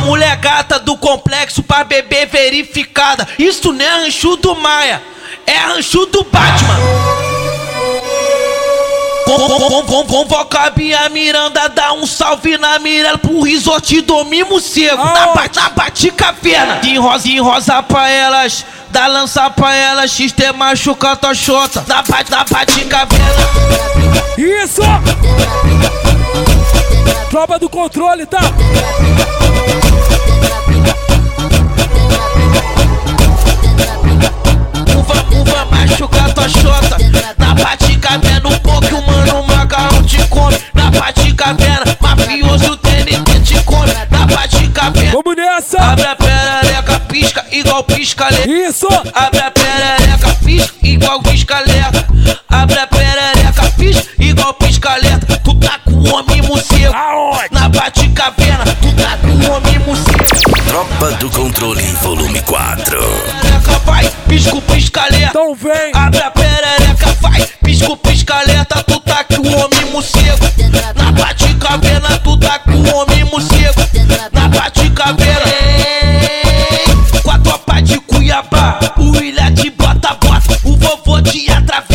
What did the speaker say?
mulher gata do complexo pra bebê verificada. Isso não é rancho do Maia, é rancho do Batman. Convoca a Bia Miranda, dá um salve na Mirella pro risote do mimo seco. Na Baticaverna, de rosa pra elas, dá lança pra elas, XT machuca tua xota. Na Baticaverna. Isso! Tropa do controle, tá? Uva machuca tua xota. Na Baticaverna, um pouco humano, macarrão te come. Na Baticaverna, mafioso TNT te come. Na Baticaverna, vamos nessa! abre a perereca, pisca igual pisca-leca. Isso! Abre a perereca, pisca igual pisca-leca. Abre a perereca, pisca igual pisca-leca. Tu tá com o homem morcego. Aonde? Na Baticaverna, tu tá com o homem morcego. Tropa do Controle, volume 4. Perereca vai, pisco pisca-leca. Então vem! Abre a perereca, vai, pisco pisca-leca. Tu tá com o homem morcego. Na Baticaverna, tu tá com o homem morcego. Na Baticaverna, com a tropa de Cuiabá, o Ilha de bota, o vovô de atravessa.